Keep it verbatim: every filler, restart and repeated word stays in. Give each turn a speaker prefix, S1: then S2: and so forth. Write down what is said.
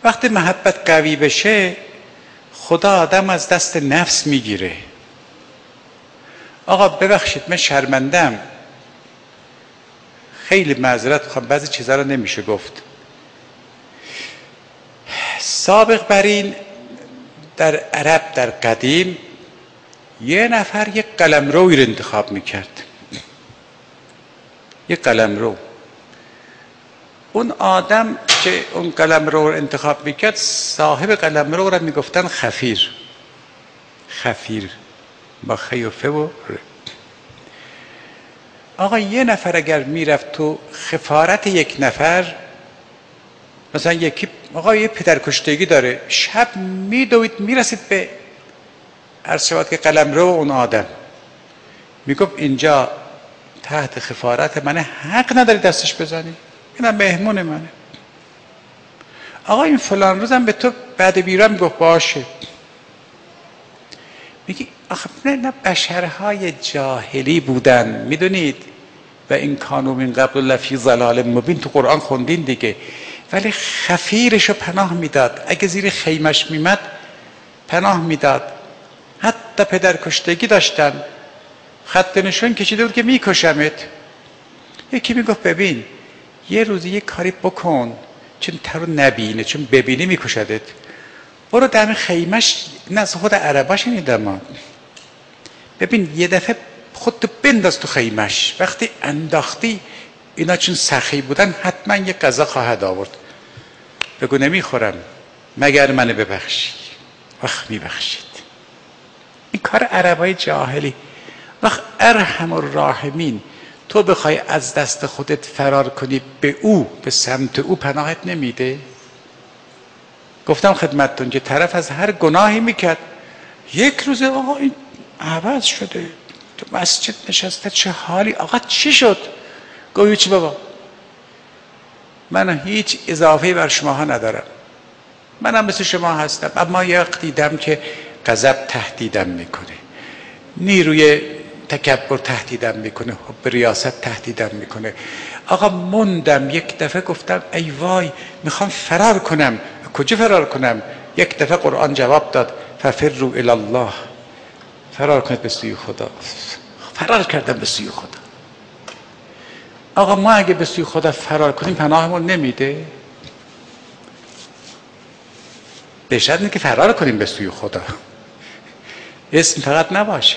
S1: وقتی محبت قوی بشه خدا آدم از دست نفس میگیره. آقا ببخشید من شرمندم، خیلی معذرت میخوام، بعضی چیزا رو نمیشه گفت. سابق بر این در عرب در قدیم یه نفر یک قلمروی رو انتخاب میکرد، یک قلمرو. اون آدم که اون قلمرو رو انتخاب میکرد صاحب قلمرو رو میگفتن خفیر. خفیر با خی و فه و ر. آقا یه نفر اگر میرفت تو خفارت یک نفر، مثلا یکی آقا یه پدرکشتگی داره، شب میدوید میرسید به عرض شود که قلمرو اون آدم، میگفت اینجا تحت خفارت منه، حق نداری دستش بزنی، اینم مهمون منه. آقا این فلان روزم به تو بعد بیرم میگفت باشه. میگی آخه نه, نه بشرهای جاهلی بودن، میدونید، و این کانو من قبل لفی ضلال مبین، تو قرآن خوندین دیگه. ولی خفیرشو پناه میداد، اگه زیر خیمش میمد پناه میداد. حتی پدرکشتگی داشتن، خط نشون کشیده بود که میکشمت. یکی میگفت ببین یه روزی یه کاری بکن چون ترو نبینه، چون ببینی میکشدت، برو دم خیمش، نه از خود عربا شنیدم، ببین یه دفعه خودتو بنداز تو خیمش، وقتی انداختی اینا چون سخی بودن حتما یه غذا خواهد آورد، بگو نمیخورم مگر منو ببخشی. وقت میبخشید. این کار عربای جاهلی. وقت ارحم الراحمین تو بخوای از دست خودت فرار کنی به او، به سمت او پناهت نمیده. گفتم خدمتتون که طرف از هر گناهی میکرد، یک روز آقا این عوض شده، تو مسجد نشسته، چه حالی آقا چی شد؟ گویی چی بابا؟ من هیچ اضافه‌ای بر شماها ندارم، منم مثل شما هستم، اما یک دیدم که غضب تهدیدم میکنه، نیروی تکبر تهدیدم میکنه، حب ریاست تهدیدم میکنه. آقا موندم، یک دفعه گفتم ای وای میخوام فرار کنم. کجا فرار کنم؟ یک دفعه قرآن جواب داد ففروا الی الله، فرار کنید به سوی خدا. فرار کردم به سوی خدا. آقا ما اگه به سوی خدا فرار کنیم پناهمون نمیده؟ به شرط اینکه فرار کنیم به سوی خدا، اسم فقط نباشه.